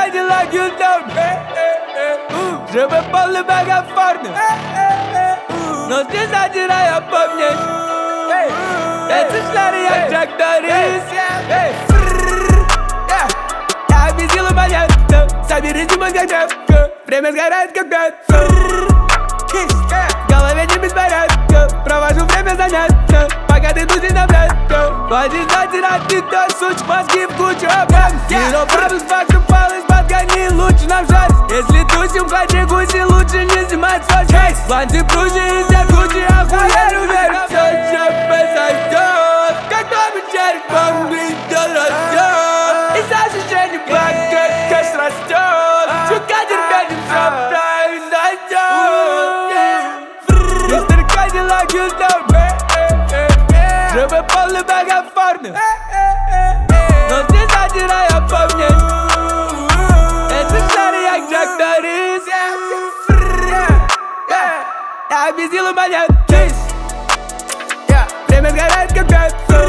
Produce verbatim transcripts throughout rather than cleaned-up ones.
Cadillac, you know Żeby polny mega w formie No ty zaczynaj pomnieć Tacy szlary jak Jack Norris Я объяснила понятно Соберите мой как тряпка Время сгорает как пятка В голове не беспорядка Провожу время занятно Пока ты тусишь на блядка Хватит затирать, ты то сучь Мозги в кучу образ Zero problems, фактом палец Подгони, лучше нам жать Если тусим в хате гуси Лучше не снимать свой шейс Ланцы пружи из джакузи Охуенно уверен Все еще произойдет Как новый череп Помглядел растет И с ощущением плакать Кэш растет Чутка терпением Все произойдет Мистер Cadillac, you know Żeby polny mega w formie No ty zaczynaj pomnieć Tacy szlary jak Jack Norris Я объяснила понятно Время сгорает как пятка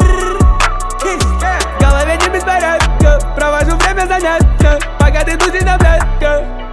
В голове не беспорядка Провожу время занятно Пока ты тусишь на блядка